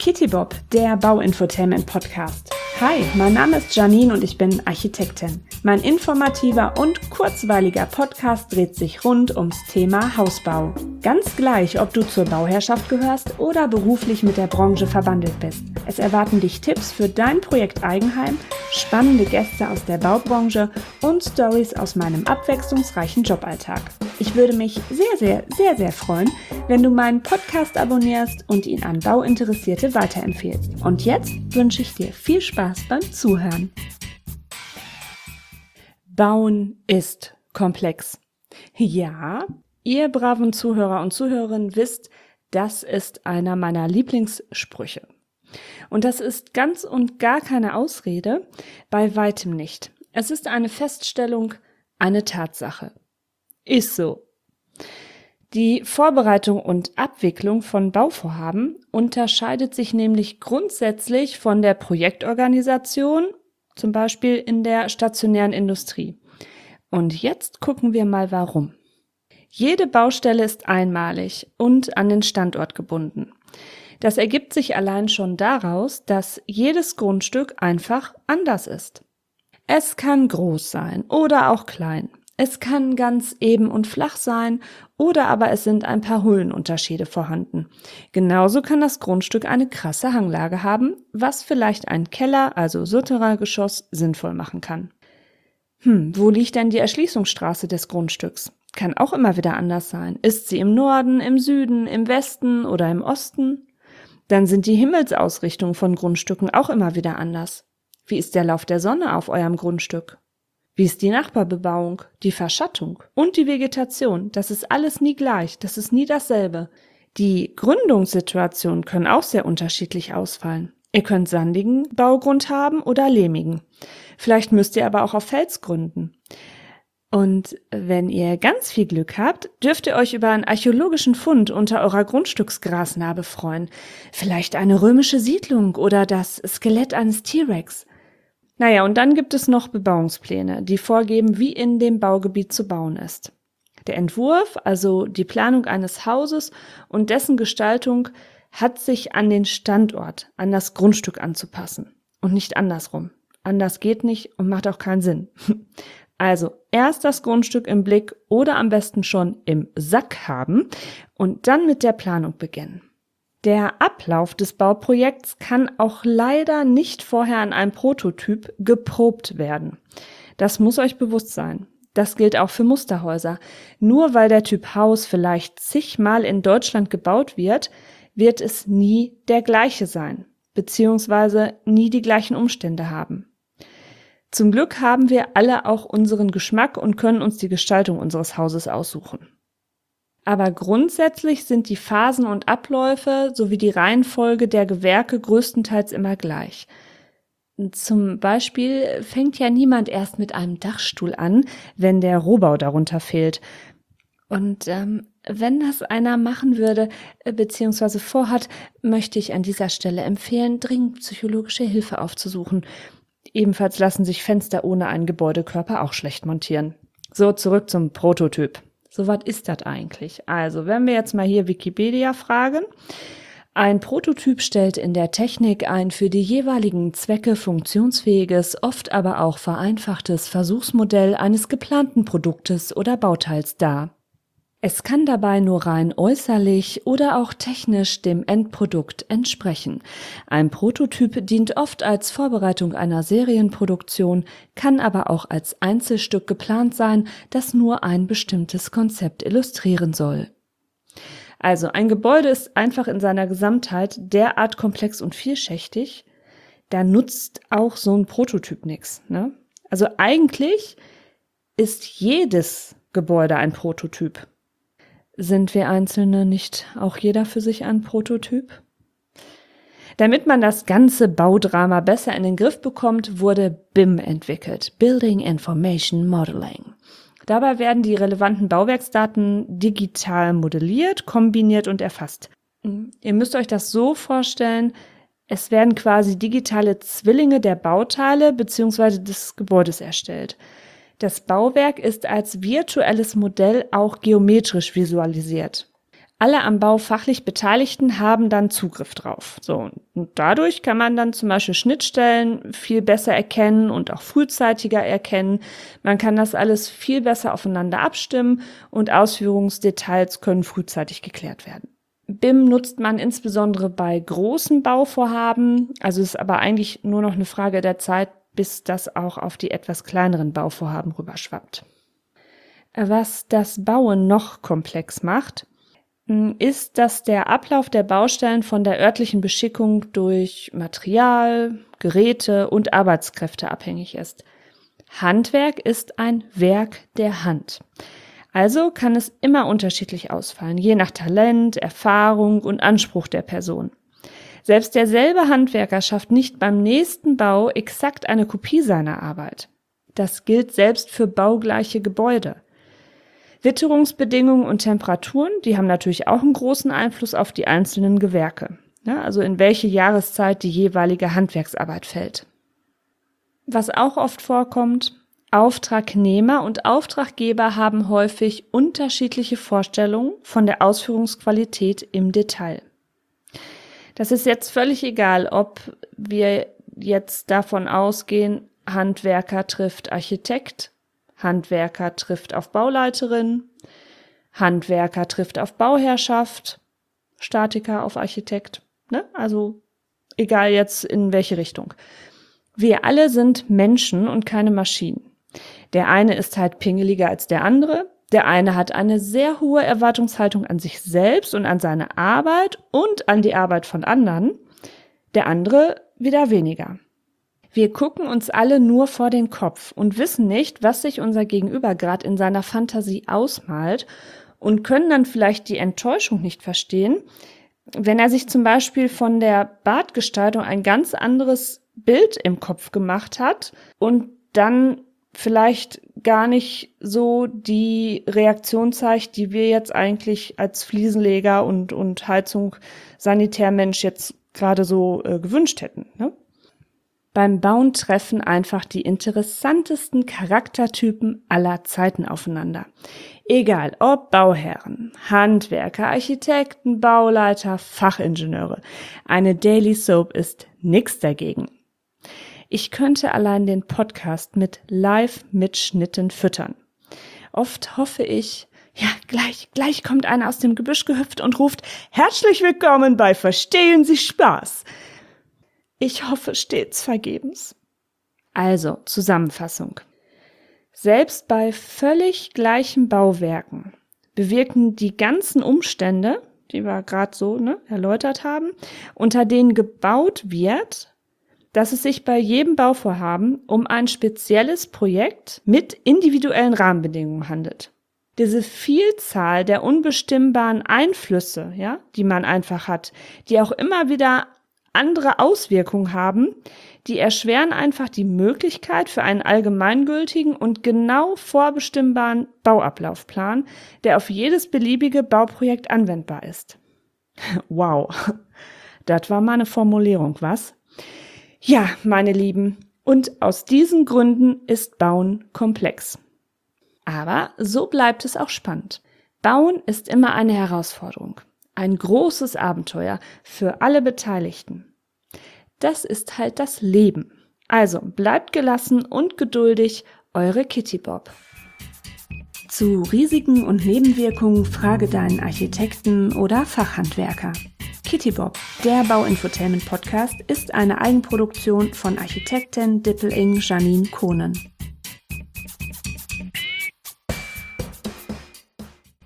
Kitty Bob, der Bauinfotainment-Podcast. Hi, mein Name ist Janine und ich bin Architektin. Mein informativer und kurzweiliger Podcast dreht sich rund ums Thema Hausbau. Ganz gleich, ob du zur Bauherrschaft gehörst oder beruflich mit der Branche verbandelt bist. Es erwarten dich Tipps für dein Projekt Eigenheim, spannende Gäste aus der Baubranche und Stories aus meinem abwechslungsreichen Joballtag. Ich würde mich sehr freuen, wenn du meinen Podcast abonnierst und ihn an Bauinteressierte weiterempfehlst. Und jetzt wünsche ich dir viel Spaß beim Zuhören. Bauen ist komplex. Ja, ihr braven Zuhörer und Zuhörerinnen wisst, das ist einer meiner Lieblingssprüche. Und das ist ganz und gar keine Ausrede, bei weitem nicht. Es ist eine Feststellung, eine Tatsache. Ist so. Die Vorbereitung und Abwicklung von Bauvorhaben unterscheidet sich nämlich grundsätzlich von der Projektorganisation, zum Beispiel in der stationären Industrie. Und jetzt gucken wir mal warum. Jede Baustelle ist einmalig und an den Standort gebunden. Das ergibt sich allein schon daraus, dass jedes Grundstück einfach anders ist. Es kann groß sein oder auch klein. Es kann ganz eben und flach sein oder aber es sind ein paar Höhenunterschiede vorhanden. Genauso kann das Grundstück eine krasse Hanglage haben, was vielleicht ein Keller, also Souterraingeschoss, sinnvoll machen kann. Wo liegt denn die Erschließungsstraße des Grundstücks? Kann auch immer wieder anders sein. Ist sie im Norden, im Süden, im Westen oder im Osten? Dann sind die Himmelsausrichtungen von Grundstücken auch immer wieder anders. Wie ist der Lauf der Sonne auf eurem Grundstück? Wie ist die Nachbarbebauung, die Verschattung und die Vegetation? Das ist alles nie gleich, das ist nie dasselbe. Die Gründungssituationen können auch sehr unterschiedlich ausfallen. Ihr könnt sandigen Baugrund haben oder lehmigen. Vielleicht müsst ihr aber auch auf Fels gründen. Und wenn ihr ganz viel Glück habt, dürft ihr euch über einen archäologischen Fund unter eurer Grundstücksgrasnarbe freuen. Vielleicht eine römische Siedlung oder das Skelett eines T-Rex. Naja, und dann gibt es noch Bebauungspläne, die vorgeben, wie in dem Baugebiet zu bauen ist. Der Entwurf, also die Planung eines Hauses und dessen Gestaltung, hat sich an den Standort, an das Grundstück anzupassen und nicht andersrum. Anders geht nicht und macht auch keinen Sinn. Also erst das Grundstück im Blick oder am besten schon im Sack haben und dann mit der Planung beginnen. Der Ablauf des Bauprojekts kann auch leider nicht vorher an einem Prototyp geprobt werden. Das muss euch bewusst sein. Das gilt auch für Musterhäuser. Nur weil der Typ Haus vielleicht zigmal in Deutschland gebaut wird, wird es nie der gleiche sein, beziehungsweise nie die gleichen Umstände haben. Zum Glück haben wir alle auch unseren Geschmack und können uns die Gestaltung unseres Hauses aussuchen. Aber grundsätzlich sind die Phasen und Abläufe sowie die Reihenfolge der Gewerke größtenteils immer gleich. Zum Beispiel fängt ja niemand erst mit einem Dachstuhl an, wenn der Rohbau darunter fehlt. Und wenn das einer machen würde bzw. vorhat, möchte ich an dieser Stelle empfehlen, dringend psychologische Hilfe aufzusuchen. Ebenfalls lassen sich Fenster ohne einen Gebäudekörper auch schlecht montieren. So, zurück zum Prototyp. So, was ist das eigentlich? Also, wenn wir jetzt mal hier Wikipedia fragen. Ein Prototyp stellt in der Technik ein für die jeweiligen Zwecke funktionsfähiges, oft aber auch vereinfachtes Versuchsmodell eines geplanten Produktes oder Bauteils dar. Es kann dabei nur rein äußerlich oder auch technisch dem Endprodukt entsprechen. Ein Prototyp dient oft als Vorbereitung einer Serienproduktion, kann aber auch als Einzelstück geplant sein, das nur ein bestimmtes Konzept illustrieren soll. Also ein Gebäude ist einfach in seiner Gesamtheit derart komplex und vielschichtig, da nutzt auch so ein Prototyp nichts, ne? Also eigentlich ist jedes Gebäude ein Prototyp. Sind wir Einzelne nicht auch jeder für sich ein Prototyp? Damit man das ganze Baudrama besser in den Griff bekommt, wurde BIM entwickelt, Building Information Modeling. Dabei werden die relevanten Bauwerksdaten digital modelliert, kombiniert und erfasst. Ihr müsst euch das so vorstellen, es werden quasi digitale Zwillinge der Bauteile bzw. des Gebäudes erstellt. Das Bauwerk ist als virtuelles Modell auch geometrisch visualisiert. Alle am Bau fachlich Beteiligten haben dann Zugriff drauf. So, und dadurch kann man dann zum Beispiel Schnittstellen viel besser erkennen und auch frühzeitiger erkennen. Man kann das alles viel besser aufeinander abstimmen und Ausführungsdetails können frühzeitig geklärt werden. BIM nutzt man insbesondere bei großen Bauvorhaben, also ist aber eigentlich nur noch eine Frage der Zeit, bis das auch auf die etwas kleineren Bauvorhaben rüberschwappt. Was das Bauen noch komplex macht, ist, dass der Ablauf der Baustellen von der örtlichen Beschickung durch Material, Geräte und Arbeitskräfte abhängig ist. Handwerk ist ein Werk der Hand. Also kann es immer unterschiedlich ausfallen, je nach Talent, Erfahrung und Anspruch der Person. Selbst derselbe Handwerker schafft nicht beim nächsten Bau exakt eine Kopie seiner Arbeit. Das gilt selbst für baugleiche Gebäude. Witterungsbedingungen und Temperaturen, die haben natürlich auch einen großen Einfluss auf die einzelnen Gewerke. Ja, also in welche Jahreszeit die jeweilige Handwerksarbeit fällt. Was auch oft vorkommt, Auftragnehmer und Auftraggeber haben häufig unterschiedliche Vorstellungen von der Ausführungsqualität im Detail. Das ist jetzt völlig egal, ob wir jetzt davon ausgehen, Handwerker trifft Architekt, Handwerker trifft auf Bauleiterin, Handwerker trifft auf Bauherrschaft, Statiker auf Architekt, ne? Also egal jetzt in welche Richtung. Wir alle sind Menschen und keine Maschinen. Der eine ist halt pingeliger als der andere. Der eine hat eine sehr hohe Erwartungshaltung an sich selbst und an seine Arbeit und an die Arbeit von anderen. Der andere wieder weniger. Wir gucken uns alle nur vor den Kopf und wissen nicht, was sich unser Gegenüber gerade in seiner Fantasie ausmalt und können dann vielleicht die Enttäuschung nicht verstehen, wenn er sich zum Beispiel von der Badgestaltung ein ganz anderes Bild im Kopf gemacht hat und dann vielleicht gar nicht so die Reaktion zeigt, die wir jetzt eigentlich als Fliesenleger und Heizung Sanitärmensch jetzt gerade so gewünscht hätten, ne? Beim Bauen treffen einfach die interessantesten Charaktertypen aller Zeiten aufeinander. Egal ob Bauherren, Handwerker, Architekten, Bauleiter, Fachingenieure. Eine Daily Soap ist nix dagegen. Ich könnte allein den Podcast mit Live-Mitschnitten füttern. Oft hoffe ich, ja, gleich kommt einer aus dem Gebüsch gehüpft und ruft: Herzlich willkommen bei Verstehen Sie Spaß. Ich hoffe stets vergebens. Also, Zusammenfassung. Selbst bei völlig gleichen Bauwerken bewirken die ganzen Umstände, die wir gerade so erläutert haben, unter denen gebaut wird, dass es sich bei jedem Bauvorhaben um ein spezielles Projekt mit individuellen Rahmenbedingungen handelt. Diese Vielzahl der unbestimmbaren Einflüsse, ja, die man einfach hat, die auch immer wieder andere Auswirkungen haben, die erschweren einfach die Möglichkeit für einen allgemeingültigen und genau vorbestimmbaren Bauablaufplan, der auf jedes beliebige Bauprojekt anwendbar ist. Wow, das war mal eine Formulierung, was? Ja, meine Lieben, und aus diesen Gründen ist Bauen komplex. Aber so bleibt es auch spannend. Bauen ist immer eine Herausforderung. Ein großes Abenteuer für alle Beteiligten. Das ist halt das Leben. Also bleibt gelassen und geduldig, eure Kitty Bob. Zu Risiken und Nebenwirkungen frage deinen Architekten oder Fachhandwerker. Kitty Bob, der Bauinfotainment Podcast, ist eine Eigenproduktion von Architektin Dippel-Ing Janine Kohnen.